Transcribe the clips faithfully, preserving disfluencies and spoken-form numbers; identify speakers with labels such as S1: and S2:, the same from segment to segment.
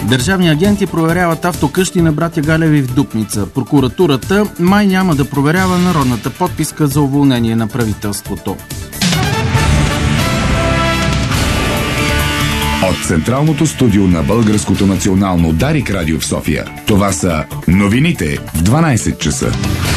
S1: Държавни агенти проверяват автокъщи на братя Галеви в Дупница. Прокуратурата май няма да проверява народната подписка за уволнение на правителството.
S2: От Централното студио на Българското национално Дарик радио в София. Това са новините в дванайсет часа.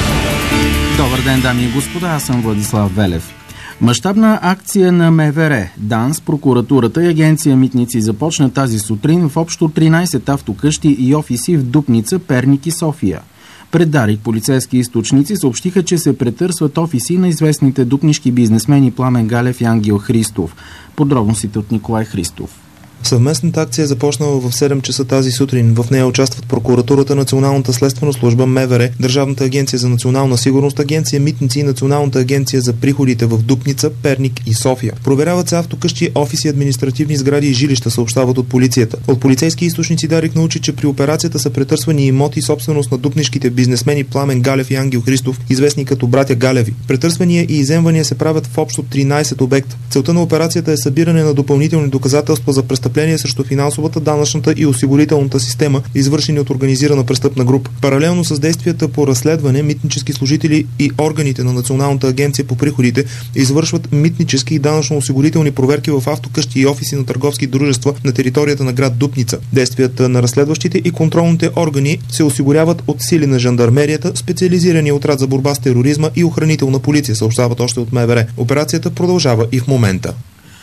S1: Добър ден, дами и господа, аз съм Владислав Велев. Мащабна акция на МВР, ДАНС, прокуратурата и агенция Митници започна тази сутрин в общо тринайсет автокъщи и офиси в Дупница, Перник и София. Пред Дарик полицейски източници съобщиха, че се претърсват офиси на известните дупнишки бизнесмени Пламен Галев и Ангел Христов. Подробностите от Николай Христов.
S3: Съвместната акция е започнала в седем часа тази сутрин. В нея участват прокуратурата, Националната следствена служба, МВР, Държавната агенция за национална сигурност, агенция Митници и Националната агенция за приходите в Дупница, Перник и София. Проверяват се автокъщи, офиси, административни сгради и жилища, съобщават от полицията. От полицейски източници Дарик научи, че при операцията са претърсвани имоти, собственост на дупнишките бизнесмени Пламен Галев и Ангел Христов, известни като братя Галеви. Претърсвания и изземвания се правят в общо тринайсет обекта. Целта на операцията е събиране на допълнителни доказателства за престъпления срещу финансовата, данъчната и осигурителната система, извършени от организирана престъпна група. Паралелно с действията по разследване, митнически служители и органите на Националната агенция по приходите извършват митнически и данъчно-осигурителни проверки в автокъщи и офиси на търговски дружества на територията на град Дупница. Действията на разследващите и контролните органи се осигуряват от сили на жандармерията, специализирани отряд за борба с тероризма и охранителна полиция, съобщават още от МВР. Операцията продължава и в момента.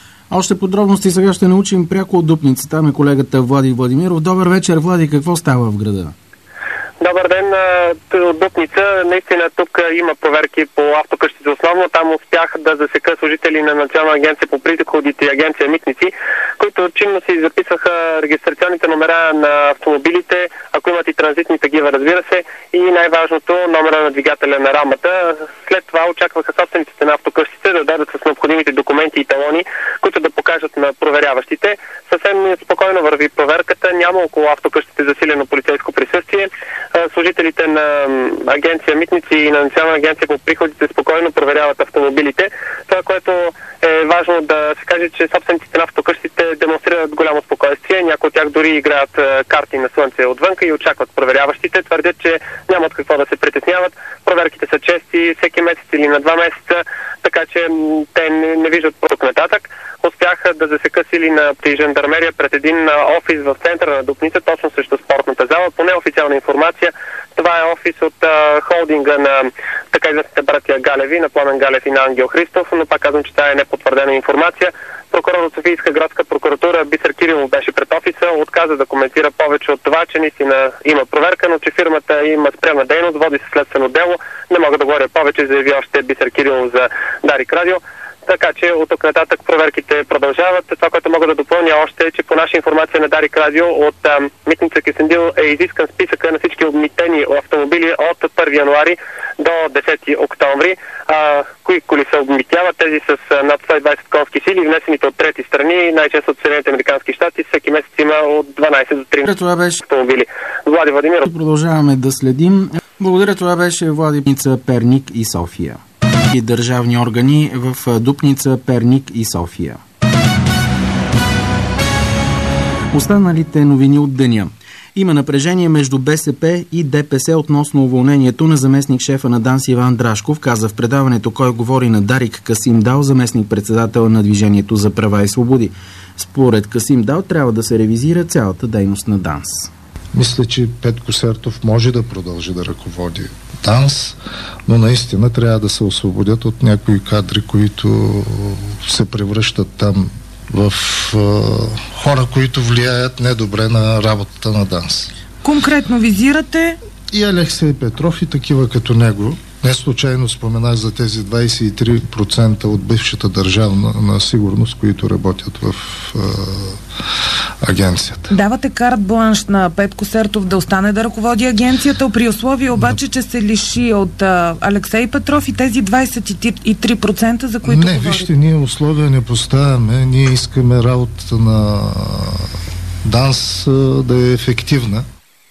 S1: Още подробности сега ще научим пряко от Дупница. Там е колегата Влади Владимиров. Добър вечер, Влади. Какво става в града?
S4: Добър ден, от Дупница. Наистина тук има проверки по автокъщите основно. Там успях да засека служители на Национална агенция по приходите и агенция Митници, които чинно си записваха регистрационните номера на автомобилите, ако имат и транзитни такива, разбира се, и най-важното номера на двигателя на рамата. След това очакваха собствениците на автокъщите да дадат с необходимите документи и талони, които да покажат на проверяващите. Съвсем спокойно върви проверката. Няма около автокъщите засилено полицейско присъствие. Служителите на агенция Митници и на Национална агенция по приходите спокойно проверяват автомобилите. Това, което е важно да се каже, че собствениците на автокъщите демонстрират голямо спокойствие. Някои от тях дори играят карти на слънце отвънка и очакват проверяващите. Твърдят, че нямат какво да се притесняват. Проверките са чести, всеки месец или на два месеца, така че те не, не виждат тук нататък. Успяха да засека сили на жандармерия пред един офис в центъра на Дупница, точно срещу спортната зала. По неофициална информация, това е офис от а, холдинга на така известните братя Галеви, на Пламен Галев и на Ангел Христов, но пак казвам, че това е непотвърдена информация. Прокурор от Софийска градска прокуратура Бисер Кирилов беше пред офиса, отказа да коментира повече от това, че наистина има проверка, но че фирмата има спряна дейност, води се следствено дело. Не мога да говоря повече, заяви още Бисер Кирилов за Дарик радио. Така че от тук нататък проверките продължават. Това, което мога да допълня още е, че по наша информация на Дарик радио от а, Митница Кюстендил е изискан списъка на всички обмитени автомобили от първи януари до десети октомври. А, кои коли се обмитяват? Тези с а, над сто и двайсет конски сили, внесените от трети страни, най-често от Съединените американски щати. Всеки месец има от дванайсет до тринайсет
S1: това беше...
S4: автомобили. Влади Владимиров.
S1: Продължаваме да следим. Благодаря, това беше Владимица, Перник и София. И държавни органи в Дупница, Перник и София. Останалите новини от деня. Има напрежение между БСП и ДПС относно уволнението на заместник шефа на ДАНС Иван Драшков, каза в предаването "Кой говори" на Дарик Касим Дал, заместник председател на Движението за права и свободи. Според Касим Дал трябва да се ревизира цялата дейност на ДАНС.
S5: Мисля, че Петко Сертов може да продължи да ръководи ДАНС, но наистина трябва да се освободят от някои кадри, които се превръщат там в е, хора, които влияят недобре на работата на ДАНС.
S6: Конкретно визирате?
S5: И Алексей Петров и такива като него. Не случайно споменах за тези двайсет и три процента от бившата държавна на сигурност, които работят в е, агенцията.
S6: Давате карт бланш на Петко Сертов да остане да ръководи агенцията, при условие обаче, че се лиши от а, Алексей Петров и тези двайсет и три процента, за които
S5: не,
S6: говорите.
S5: Вижте, ние условия не поставяме. Ние искаме работата на ДАНС да е ефективна.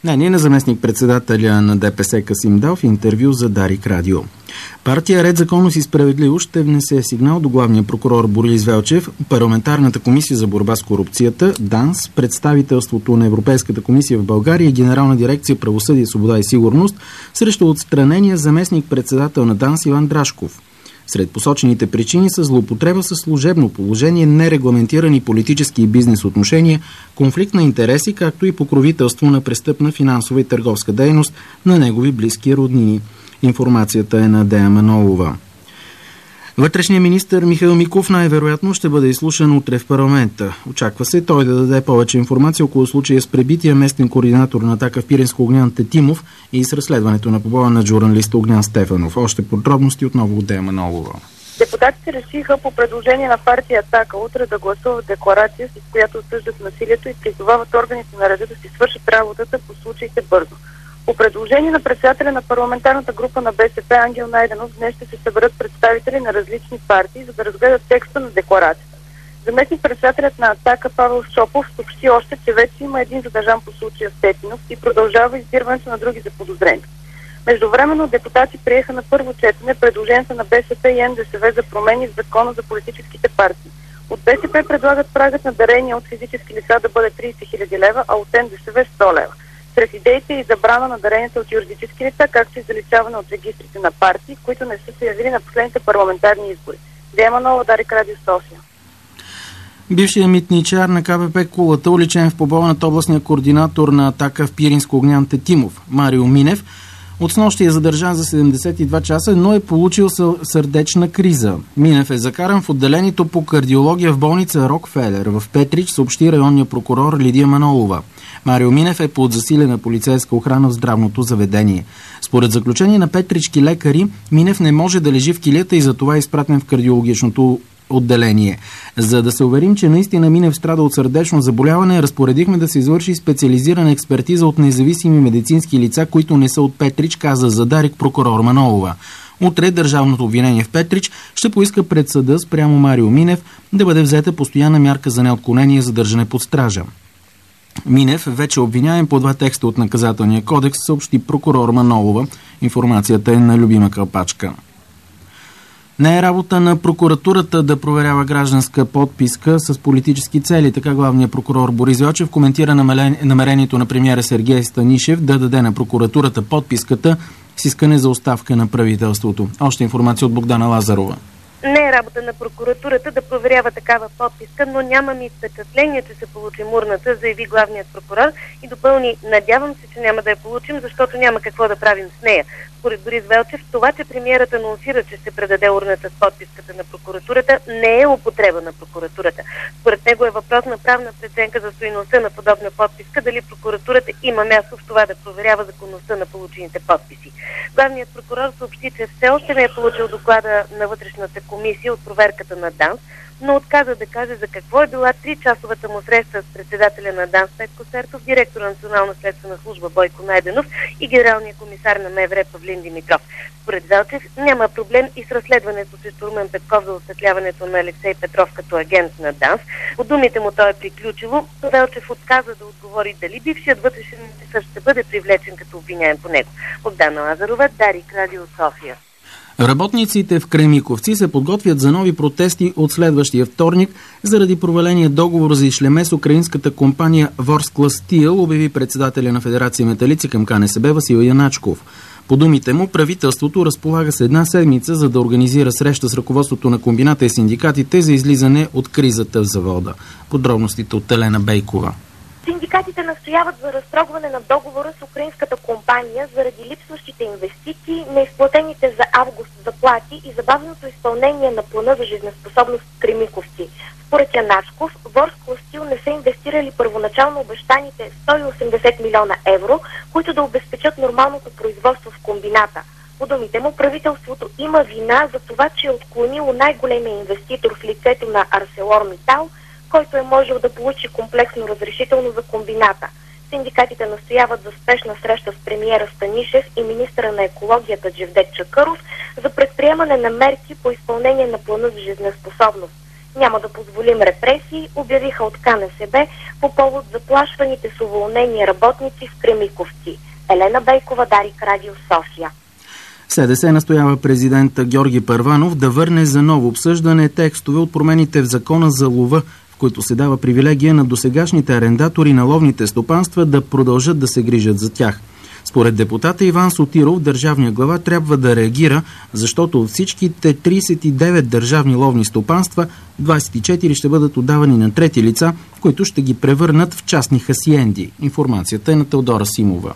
S1: Мнение на заместник-председателя на ДПС Касим Дал в интервю за Дарик Радио. Партия Ред, законност и справедливост ще внесе сигнал до главния прокурор Борис Велчев, Парламентарната комисия за борба с корупцията, ДАНС, представителството на Европейската комисия в България и Генерална дирекция правосъдие, свобода и сигурност срещу отстранения заместник-председател на ДАНС Иван Драшков. Сред посочените причини са злоупотреба със служебно положение, нерегламентирани политически и бизнес отношения, конфликт на интереси, както и покровителство на престъпна финансова и търговска дейност на негови близки роднини. Информацията е на Дея Манолова. Вътрешният министър Михаил Миков най-вероятно ще бъде изслушан утре в парламента. Очаква се той да даде повече информация около случая с пребития местен координатор на Атака в Пиринско Огнян Тетимов и с разследването на побоя на журналиста Огнян Стефанов. Още подробности отново от Дея Манолова.
S7: Депутатите решиха по предложение на партия Атака утре да гласуват декларация, с която осъждат насилието и призовават органите на реда да си свършат работата по случаите бързо. По предложение на председателя на парламентарната група на БСП Ангел Найденов днес ще се съберат представители на различни партии, за да разгледат текста на декларацията. Заместник-председателят на Атака Павел Шопов съобщи още, че вече има един задържан по случая Степинов и продължава издирването на други заподозрени. Междувременно депутати приеха на първо четене предложенията на БСП и НДСВ за промени в закона за политическите партии. От БСП предлагат прагът на дарения от физически лица да бъде трийсет хиляди лева, а от НДСВ сто лева. Сред идеите и забрана на даренията от юридически лица, както и заличаване от регистрите на партии, които не са се явили на последните парламентарни избори. Дея Манолова, Дарик Радио, София.
S1: Бившият митничар на КПП Кулата, уличен в побоя над областния координатор на Атака в Пиринско Огнян Тетимов, Марио Минев, от снощи е задържан за седемдесет и два часа, но е получил сърдечна криза. Минев е закаран в отделението по кардиология в болница Рокфелер в Петрич, съобщи районния прокурор Лидия Манолова. Марио Минев е под засилена полицейска охрана в здравното заведение. Според заключение на петрички лекари, Минев не може да лежи в килията и затова е изпратен в кардиологичното отделение. За да се уверим, че наистина Минев страда от сърдечно заболяване, разпоредихме да се извърши специализирана експертиза от независими медицински лица, които не са от Петрич, каза за Дарик прокурор Манолова. Утре държавното обвинение в Петрич ще поиска пред съда спрямо Марио Минев да бъде взета постоянна мярка за неотклонение и задържане под стража. Минев вече обвиняем по два текста от наказателния кодекс, съобщи прокурор Манолова. Информацията е на Любима Кълпачка. Не е работа на прокуратурата да проверява гражданска подписка с политически цели. Така главният прокурор Борис Велчев коментира намерението на премиера Сергей Станишев да даде на прокуратурата подписката с искане за оставка на правителството. Още информация от Богдана Лазарова.
S8: Не е работа на прокуратурата да проверява такава подписка, но нямам и впечатление, че се получи урната, заяви главният прокурор и допълни: надявам се, че няма да я получим, защото няма какво да правим с нея. Според Борис Велчев, това, че премиерът анонсира, че ще предаде урната с подписката на прокуратурата, не е употреба на прокуратурата. Според него е въпрос на правна преценка за стойността на подобна подписка, дали прокуратурата има място в това да проверява законността на получените подписи. Главният прокурор съобщи, че все още не е получил доклада на вътрешната комисия от проверката на ДАНС, но отказа да каже за какво е била тричасовата му среща с председателя на ДАНС Петко Сертов, директор на Национална следствена служба Бойко Найденов и генералния комисар на МВР Павлин Димитров. Според Велчев няма проблем и с разследването срещу Румен Петков за осветляването на Алексей Петров като агент на ДАНС. От думите му той е приключило. Велчев отказа да отговори дали бившият вътрешен министър ще бъде привлечен като обвиняем по него. Богдана Лазарова, Дарик Радио, София.
S1: Работниците в Кремиковци се подготвят за нови протести от следващия вторник заради проваления договор за ишлеме с украинската компания Ворскла Стил, обяви председателя на Федерация Металици към КНСБ Васил Яначков. По думите му, правителството разполага с една седмица, за да организира среща с ръководството на комбината и синдикатите за излизане от кризата в завода. Подробностите от Елена Бейкова.
S9: Синдикатите настояват за разтрогване на договора с украинската компания заради липсващите инвестиции, неизплатените за август заплати и забавеното изпълнение на плана за жизнеспособност в Кремиковци. Според Яначков, Ворскла Стил не са инвестирали първоначално обещаните сто и осемдесет милиона евро, които да обезпечат нормалното производство в комбината. По думите му, правителството има вина за това, че е отклонило най-големия инвеститор в лицето на ArcelorMittal, който е можел да получи комплексно разрешително за комбината. Синдикатите настояват за спешна среща с премиера Станишев и министъра на екологията Джевдет Чакъров за предприемане на мерки по изпълнение на плана за жизнеспособност. Няма да позволим репресии, обявиха от КНСБ, по повод заплашваните с уволнение работници в Кремиковци. Елена Бейкова, Дарик, Радио София.
S1: СДС настоява президента Георги Първанов да върне за ново обсъждане текстове от промените в закона за лова, в които се дава привилегия на досегашните арендатори на ловните стопанства да продължат да се грижат за тях. Според депутата Иван Сотиров, държавния глава трябва да реагира, защото от всичките тридесет и девет държавни ловни стопанства, двадесет и четири ще бъдат отдавани на трети лица, които ще ги превърнат в частни хасиенди. Информацията е на Теодора Симова.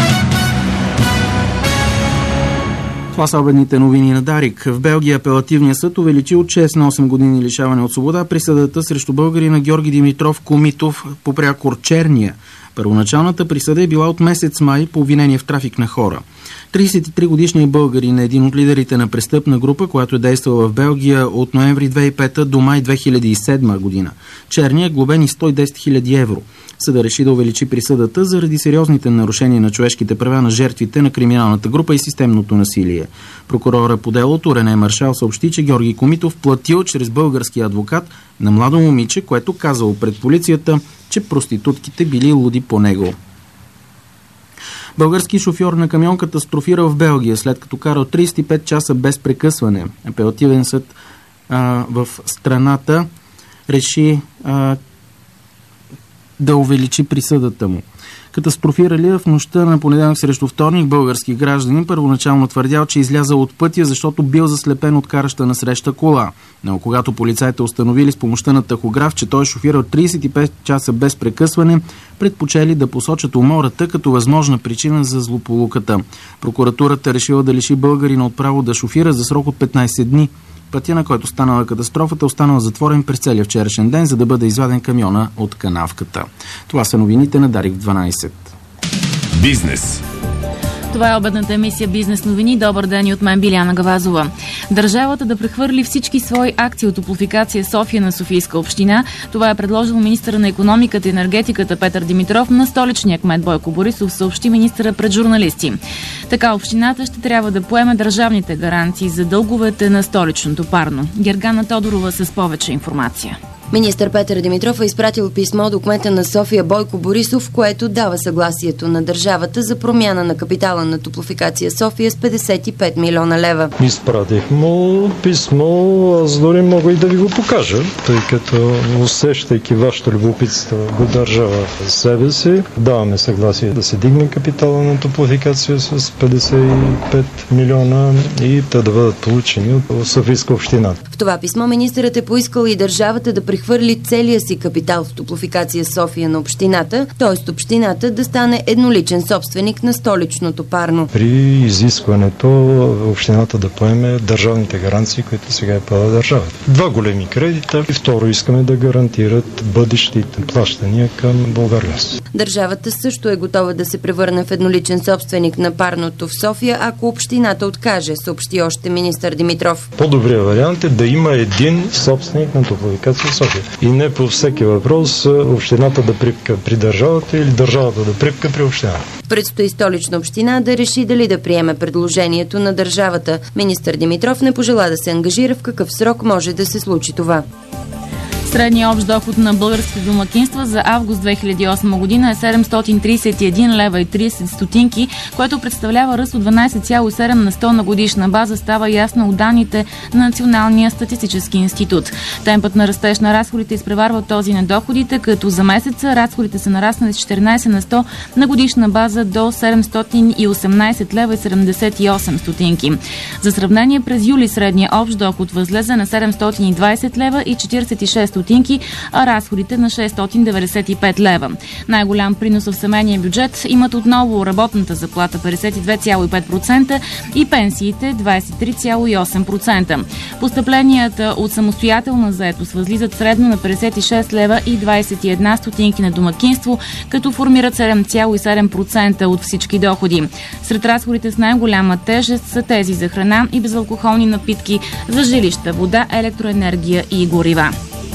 S1: Това са обедните новини на Дарик. В Белгия апелативният съд увеличи от шест на осем години лишаване от свобода присъдата срещу българина Георги Димитров Комитов по прякор Черния. Първоначалната присъда е била от месец май по обвинение в трафик на хора. тридесет и три годишният българин е един от лидерите на престъпна група, която е действала в Белгия от ноември две хиляди и пета до май две хиляди и седма година. Черният е глобен и сто и десет хиляди евро. Съда реши да увеличи присъдата заради сериозните нарушения на човешките права на жертвите на криминалната група и системното насилие. Прокурора по делото Рене Маршал съобщи, че Георги Комитов платил чрез български адвокат на младо момиче, което казало пред полицията, че проститутките били луди по него. Български шофьор на камион катастрофирал в Белгия, след като карал тридесет и пет часа без прекъсване. Апелативен съд а, в страната реши а, да увеличи присъдата му. Катастрофирали в нощта на понеделник срещу вторник български гражданин първоначално твърдял, че излязал от пътя, защото бил заслепен от караща насреща кола. Но когато полицайите установили с помощта на тахограф, че той е шофирал тридесет и пет часа без прекъсване, предпочели да посочат умората като възможна причина за злополуката. Прокуратурата решила да лиши българина от право да шофира за срок от петнадесет дни. Пътя, на който станала катастрофата, останал затворен през целия вчерашен ден, за да бъде изваден камиона от канавката. Това са новините на Дарик дванадесет.
S2: Бизнес.
S10: Това е обедната емисия Бизнес новини. Добър ден и от мен, Биляна Гавазова. Държавата да прехвърли всички свои акции от Топлофикация София на Софийска община. Това е предложил министъра на икономиката и енергетиката Петър Димитров на столичния кмет Бойко Борисов, съобщи министъра пред журналисти. Така общината ще трябва да поеме държавните гаранции за дълговете на столичното парно. Гергана Тодорова с повече информация.
S11: Министър Петър Димитров е изпратил писмо до кмета на София Бойко Борисов, което дава съгласието на държавата за промяна на капитала на Топлофикация София с петдесет и пет милиона лева.
S12: Изпратих му писмо, аз дори мога и да ви го покажа, тъй като усещайки вашето любопитство го държава в себе си. Даваме съгласие да се дигне капитала на Топлофикация с петдесет и пет милиона и те да бъдат получени от Софийска община.
S11: В това писмо министърът е поискал и държавата да прехвърли целия си капитал в Топлофикация София на общината, т.е. общината да стане едноличен собственик на столичното парно.
S12: При изискването общината да поеме държавните гаранции, които сега е поела държавата. Два големи кредита и второ искаме да гарантират бъдещите плащания към Булгаргаз.
S11: Държавата също е готова да се превърне в едноличен собственик на парното в София, ако общината откаже, съобщи още министър Димитров.
S12: По-добрият вариант е да има един собственик на Топлофикация София. И не по всеки въпрос общината да припка при държавата или държавата да припка при общината.
S11: Предстои Столична община да реши дали да приеме предложението на държавата. Министър Димитров не пожела да се ангажира в какъв срок може да се случи това.
S10: Средният общ доход на българските домакинства за август две хиляди и осма година е седемстотин тридесет и един лева и тридесет стотинки, което представлява ръст от дванадесет цяло и седем на сто на годишна база, става ясно от данните на Националния статистически институт. Темпът на растеж на разходите изпреварва този на доходите, като за месеца разходите са нараснали с четиринадесет на сто на годишна база до седемстотин и осемнадесет лева и седемдесет и осем стотинки. За сравнение, през юли средният общ доход възлезе на седемстотин и двадесет лева и четиридесет и шест стотинки, а разходите на шестстотин деветдесет и пет лева. Най-голям принос в семейния бюджет имат отново работната заплата петдесет и две цяло и пет процента и пенсиите двадесет и три цяло и осем процента. Постъпленията от самостоятелна заетост възлизат средно на петдесет и шест лева и двадесет и една стотинки на домакинство, като формират седем цяло и седем процента от всички доходи. Сред разходите с най-голяма тежест са тези за храна и безалкохолни напитки, за жилища, вода, електроенергия и горива.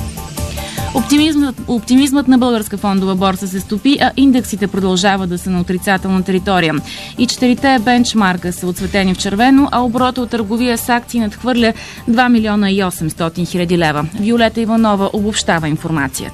S10: Оптимизмът, оптимизмът на Българска фондова борса се стопи, а индексите продължават да са на отрицателна територия. И четирите бенчмарка са отцветени в червено, а оборота от търговия с акции надхвърля два милиона и осемстотин хиляди лева. Виолета Иванова обобщава информацията.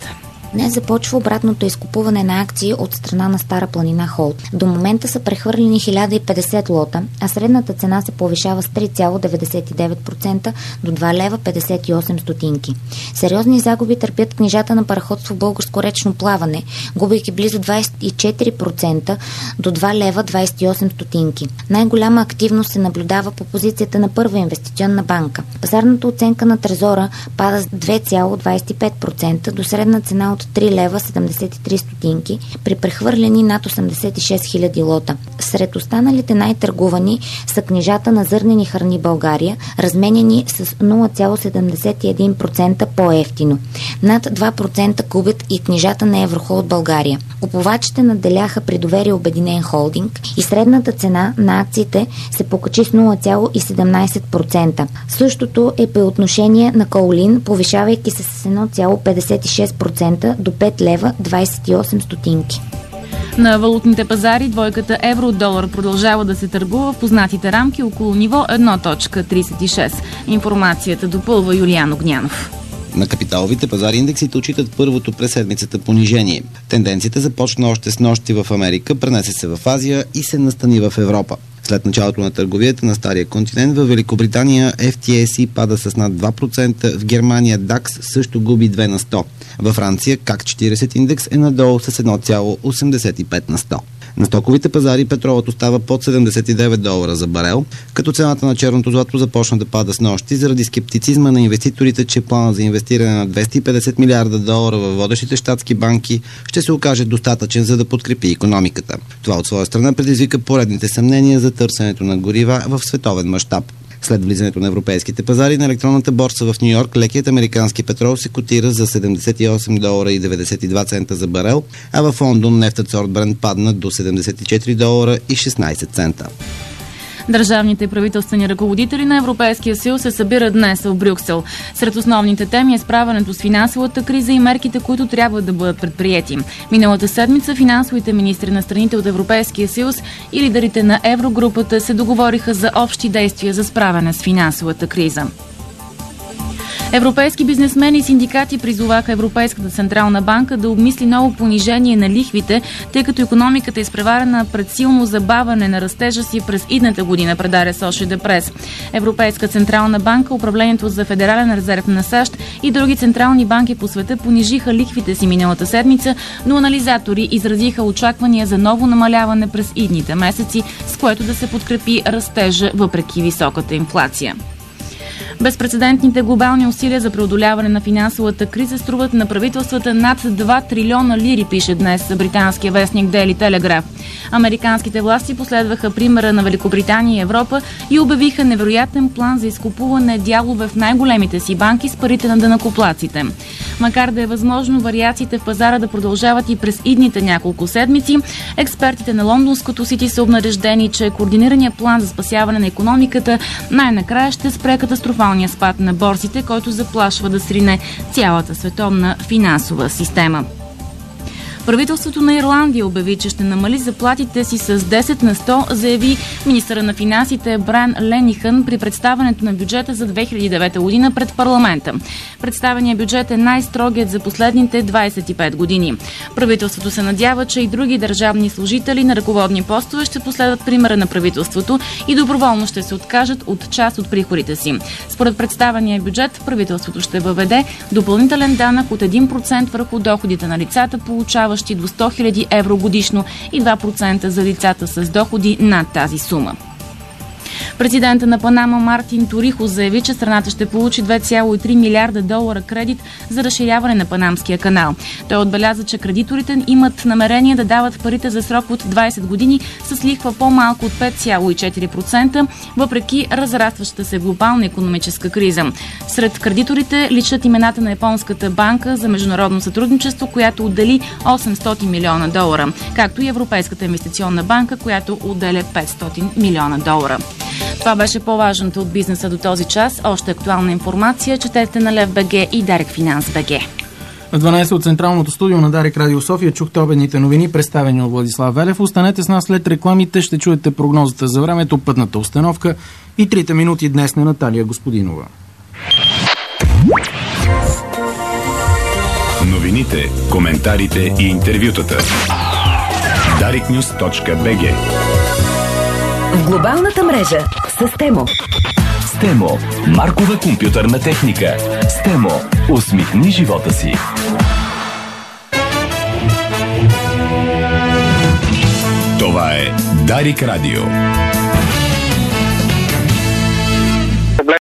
S13: Днес започва обратното изкупуване на акции от страна на Стара планина Холд. До момента са прехвърлени хиляда и петдесет лота, а средната цена се повишава с три цяло деветдесет и девет процента до два лева петдесет и осем стотинки. Сериозни загуби търпят книжата на параходство Българско речно плаване, губейки близо двадесет и четири процента до два лева двадесет и осем стотинки. Най-голяма активност се наблюдава по позицията на Първа инвестиционна банка. Пазарната оценка на Трезора пада с две цяло двадесет и пет процента до средна цена от три лева седемдесет и три стотинки при прехвърлени над осемдесет и шест хиляди лота. Сред останалите най-търгувани са книжата на Зърнени храни България, разменени с нула цяло седемдесет и един процента по-евтино. Над два процента губят и книжата на Еврохолд България. Купувачите наделяха при доверие Обединен холдинг и средната цена на акциите се покачи с нула цяло седемнадесет процента. Същото е по отношение на Каолин, повишавайки се с едно цяло петдесет и шест процента до пет лева двадесет и осем стотинки.
S10: На валутните пазари двойката евро-долар продължава да се търгува в познатите рамки около ниво едно цяло тридесет и шест. Информацията допълва Юлиан Огнянов.
S14: На капиталовите пазари индексите отчитат първото през седмицата понижение. Тенденцията започна още с нощи в Америка, пренесе се в Азия и се настани в Европа. След началото на търговията на стария континент, в Великобритания Еф Ти Ес И пада с над два процента, в Германия Дакс също губи две на сто. Във Франция Как четиридесет индекс е надолу с едно цяло осемдесет и пет на сто. На стоковите пазари петролът остава под седемдесет и девет долара за барел, като цената на черното злато започна да пада с нощи заради скептицизма на инвеститорите, че планът за инвестиране на двеста и петдесет милиарда долара във водещите щатски банки ще се окаже достатъчен, за да подкрепи икономиката. Това от своя страна предизвика поредните съмнения за търсенето на горива в световен мащаб. След влизането на европейските пазари на електронната борса в Ню Йорк, лекият американски петрол се котира за седемдесет и осем долара и деветдесет и два цента за барел, а в Лондон нефтът сорт Брент падна до седемдесет и четири долара и шестнадесет цента.
S10: Държавните правителствени ръководители на Европейския съюз се събират днес в Брюксел. Сред основните теми е справянето с финансовата криза и мерките, които трябва да бъдат предприети. Миналата седмица финансовите министри на страните от Европейския съюз и лидерите на Еврогрупата се договориха за общи действия за справяне с финансовата криза. Европейски бизнесмени и синдикати призоваха Европейската централна банка да обмисли ново понижение на лихвите, тъй като икономиката е изпреварена пред силно забавяне на растежа си през идната година, предаде Associated Press. Европейска централна банка, управлението за Федерален резерв на САЩ и други централни банки по света понижиха лихвите си миналата седмица, но анализатори изразиха очаквания за ново намаляване през идните месеци, с което да се подкрепи растежа въпреки високата инфлация. Безпрецедентните глобални усилия за преодоляване на финансовата криза струват на правителствата над два трилиона лири, пише днес британския вестник Daily Telegraph. Американските власти последваха примера на Великобритания и Европа и обявиха невероятен план за изкупуване дялове в най-големите си банки с парите на данъкоплатците. Макар да е възможно вариациите в пазара да продължават и през идните няколко седмици, експертите на лондонското Сити са обнадеждени, че координираният план за спасяване на икономиката най-накрая ще спре катастрофалния спад на борсите, който заплашва да срине цялата световна финансова система. Правителството на Ирландия обяви, че ще намали заплатите си с десет на сто, заяви министъра на финансите Брайан Ленихън при представянето на бюджета за две хиляди и девета година пред парламента. Представеният бюджет е най-строгият за последните двадесет и пет години. Правителството се надява, че и други държавни служители на ръководни постове ще последват примера на правителството и доброволно ще се откажат от част от приходите си. Според представения бюджет, правителството ще въведе допълнителен данък от един процент върху доходите на лицата, получаващи до сто хиляди евро годишно и два процента за лицата с доходи над тази сума. Президента на Панама Мартин Торихо заяви, че страната ще получи две цяло и три милиарда долара кредит за разширяване на Панамския канал. Той отбеляза, че кредиторите имат намерение да дават парите за срок от двадесет години с лихва по-малко от пет цяло и четири процента, въпреки разрастващата се глобална икономическа криза. Сред кредиторите личат имената на Японската банка за международно сътрудничество, която отдели осемстотин милиона долара, както и Европейската инвестиционна банка, която отделя петстотин милиона долара. Това беше по-важното от бизнеса до този час. Още актуална информация четете на Лев БГ и Дарик Финанс БГ.
S1: В дванадесет от Централното студио на Дарик Радио София чухте обедните новини, представени от Владислав Велев. Останете с нас след рекламите, ще чуете прогнозата за времето, пътната установка и трите минути днес на Наталия Господинова.
S2: Новините, коментарите и интервютата. дарик нюз точка би джи.
S15: В глобалната мрежа с Темо.
S16: Стемо. Маркова компютърна техника. Стемо. Усмихни живота си.
S2: Това е Дарик Радио.